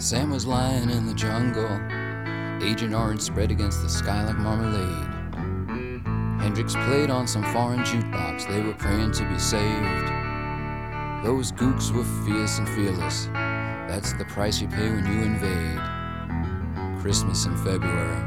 Sam was lying in the jungle, Agent Orange spread against the sky like marmalade. Hendrix played on some foreign jukebox, they were praying to be saved. Those gooks were fierce and fearless, that's the price you pay when you invade. Christmas in February.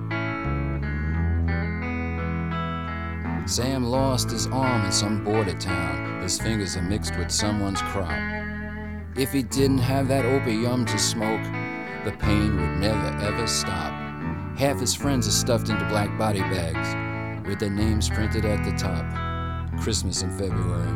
Sam lost his arm in some border town, his fingers are mixed with someone's crop. If he didn't have that opium to smoke, the pain would never ever stop. Half his friends are stuffed into black body bags with their names printed at the top. Christmas in February.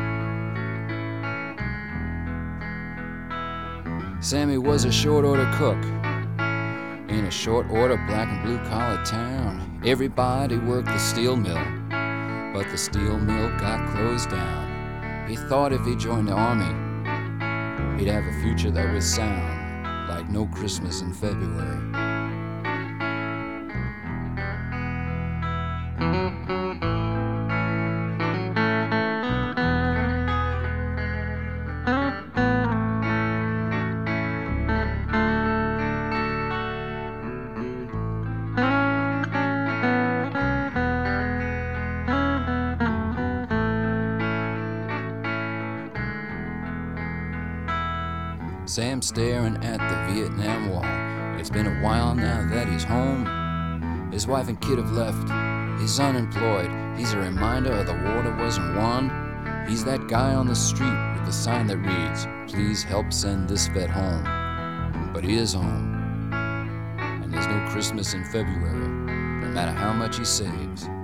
Sammy was a short order cook in a short order black and blue collar town. Everybody worked the steel mill, but the steel mill got closed down. He thought if he joined the army, he'd have a future that was sound, like no Christmas in February. Sam's staring at the Vietnam Wall. It's been a while now that he's home. His wife and kid have left. He's unemployed. He's a reminder of the war that wasn't won. He's that guy on the street with the sign that reads, "Please help send this vet home." But he is home. And there's no Christmas in February, no matter how much he saves.